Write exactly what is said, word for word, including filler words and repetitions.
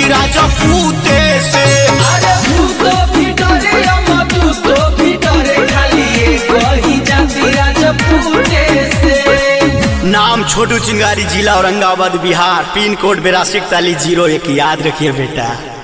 जाती राजपूते से। अरे तू तो भी डरे अम्मा, तू तो भी डरे, खाली ये कही जाती राजपूते से। नाम छोटू चिंगारी, जिला औरंगाबाद बिहार, पिन कोड बिरासी इकतालीस जीरो एक, याद रखिए बेटा।